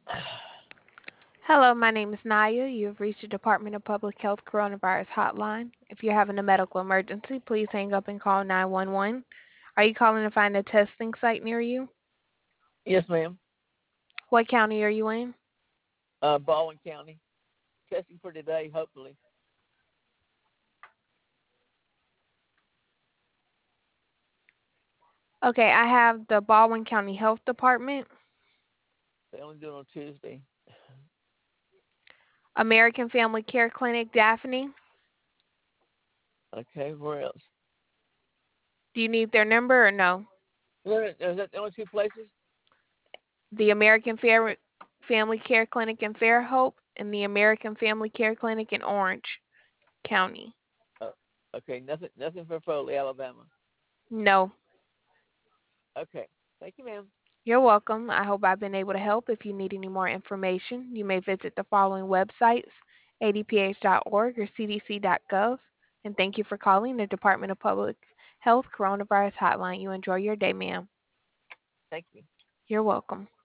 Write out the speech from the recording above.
Hello, my name is Naya. You have reached the Department of Public Health Coronavirus Hotline. If you're having a medical emergency, please hang up and call 911. Are you calling to find a testing site near you? Yes, ma'am. What county are you in? Baldwin County. Testing for today, hopefully. Okay, I have the Baldwin County Health Department, They only do it on Tuesday. American Family Care Clinic, Daphne. Okay, where else? Do you need their number or no? Is that the only two places? The Family Care Clinic in Fairhope and the American Family Care Clinic in Orange County. Uh, okay, nothing for Foley, Alabama. No. Okay, thank you, ma'am. You're welcome. I hope I've been able to help. If you need any more information, you may visit the following websites: adph.org or cdc.gov. And thank you for calling the Department of Public Health Coronavirus Hotline. You enjoy your day, ma'am. Thank you. You're welcome.